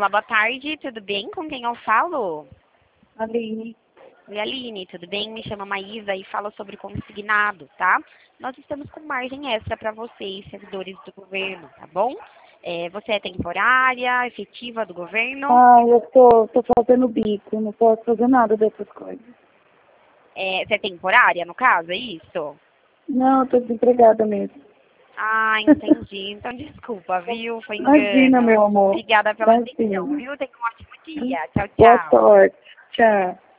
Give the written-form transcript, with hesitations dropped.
Olá, boa tarde, tudo bem? Com quem eu falo? Aline. Oi, Aline, tudo bem? Me chamo Maísa e falo sobre consignado, tá? Nós estamos com margem extra para vocês, servidores do governo, tá bom? Você é temporária, efetiva do governo? Eu tô fazendo bico, não posso fazer nada dessas coisas. Você é temporária, no caso, é isso? Não, eu tô desempregada mesmo. Ah, entendi. Então, desculpa, viu? Foi Imagina, engano. meu amor. Obrigada pela atenção, Imagina. viu? Tenha um ótimo dia. Tchau, Boa tchau. sorte. Tchau.